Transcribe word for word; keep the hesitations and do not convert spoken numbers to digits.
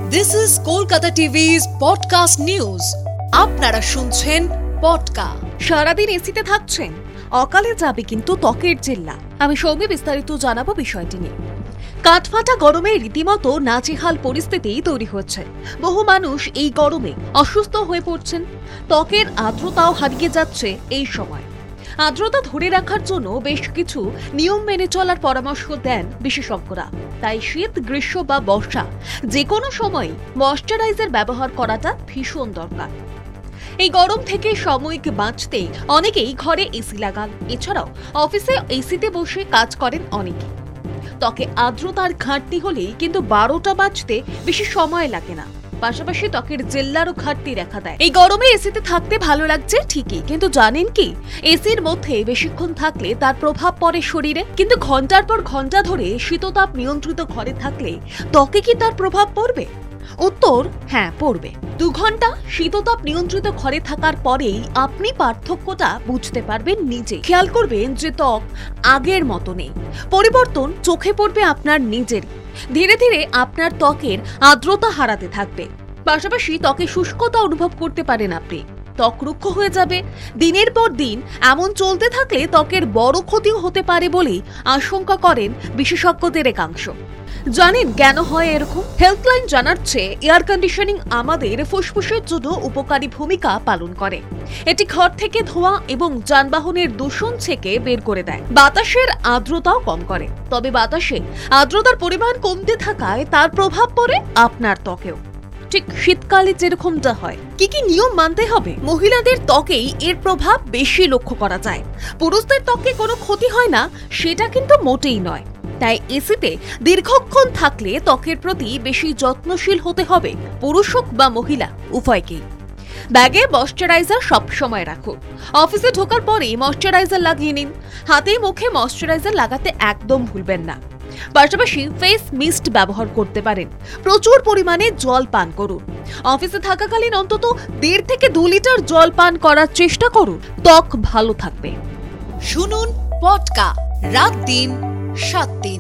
This is Kolkata TV's podcast news. আপনারা শুনছেন পডকা। সারাদিন এসিতে থাকছেন, অকালে যাবে কিন্তু ত্বকের জেল্লা। আমি সৌমি বিস্তারিত জানাবো বিষয়টি নিয়ে। কাঠফাটা গরমে রীতিমতো নাজেহাল পরিস্থিতি তৈরি হচ্ছে। বহু মানুষ এই গরমে অসুস্থ হয়ে পড়ছেন। ত্বকের আর্দ্রতাও হারিয়ে যাচ্ছে এই সময়। আর্দ্রতা ধরে রাখার জন্য বেশ কিছু নিয়ম মেনে চলার পরামর্শ দেন বিশেষজ্ঞরা। তাই শীত, গ্রীষ্ম বা বর্ষা যে কোনো সময় ময়শ্চারাইজার ব্যবহার করাটা ভীষণ দরকার। এই গরম থেকে সাময়িক বাঁচতে অনেকেই ঘরে এসি লাগান। এছাড়াও অফিসে এসিতে বসে কাজ করেন অনেকে। ত্বকে আর্দ্রতার ঘাটতি হলেই কিন্তু বারোটা বাজতে বেশি সময় লাগে না। পাশাপাশি ত্বকের জেল্লারও ঘাটতি দেখা দেয়। এই গরমে এসিতে থাকতে ভালো লাগছে ঠিকই, কিন্তু জানেন কি এসির মধ্যে বেশিক্ষণ থাকলে তার প্রভাব পড়ে শরীরে। কিন্তু ঘন্টার পর ঘন্টা ধরে শীততাপ নিয়ন্ত্রিত ঘরে থাকলে ত্বকে কি তার প্রভাব পড়বে? উত্তর হ্যাঁ, পড়বে। দু ঘন্টা শীততাপ নিয়ন্ত্রিত ঘরে থাকার পরেই আপনি পার্থক্যটা বুঝতে পারবেন নিজে। খেয়াল করবেন যে ত্বক আগের মতো নেই। পরিবর্তন চোখে পড়বে আপনার নিজের। ধীরে ধীরে আপনার ত্বকের আর্দ্রতা হারাতে থাকবে। পাশাপাশি ত্বকে শুষ্কতা অনুভব করতে পারেন আপনি। ত্বক রুক্ষ হয়ে যাবে। দিনের পর দিন এমন চলতে থাকলে ত্বকের বড় ক্ষতিও হতে পারে বলেই আশঙ্কা করেন বিশেষজ্ঞদের একাংশ। জানেন কেন হয় এরকম? হেল্পলাইন জানাচ্ছে, এয়ার কন্ডিশনিং আমাদের ফুসফুসের জন্য উপকারী ভূমিকা পালন করে। এটি ঘর থেকে ধোঁয়া এবং যানবাহনের দূষণ থেকে বের করে দেয়। বাতাসের আর্দ্রতাও কম করে। তবে বাতাসে আর্দ্রতার পরিমাণ কমতে থাকায় তার প্রভাব পড়ে আপনার ত্বকেও। ঠিক শীতকালে যেরকমটা হয়। কি কি নিয়ম মানতে হবে? মহিলাদের ত্বকেই এর প্রভাব বেশি লক্ষ্য করা যায়। পুরুষদের ত্বকে কোনো ক্ষতি হয় না, সেটা কিন্তু মোটেই নয়। তাই এসিতে দীর্ঘক্ষণ থাকলে ত্বকের প্রতি বেশি যত্নশীল হতে হবে, পুরুষ হোক বা মহিলা উভয়কেই। ব্যাগে ময়শ্চারাইজার সবসময় রাখুন। অফিসে ঢোকার পরে ময়শ্চারাইজার লাগিয়ে নিন। হাতে মুখে ময়শ্চারাইজার লাগাতে একদম ভুলবেন না। পাশাপাশি ফেস মিস্ট ব্যবহার করতে পারেন। প্রচুর পরিমাণে জল পান করুন। অফিসে থাকাকালীন অন্তত দেড় থেকে দু লিটার জল পান করার চেষ্টা করুন। ত্বক ভালো থাকবে। শুনুন পডকা, রাত দিন সাত দিন।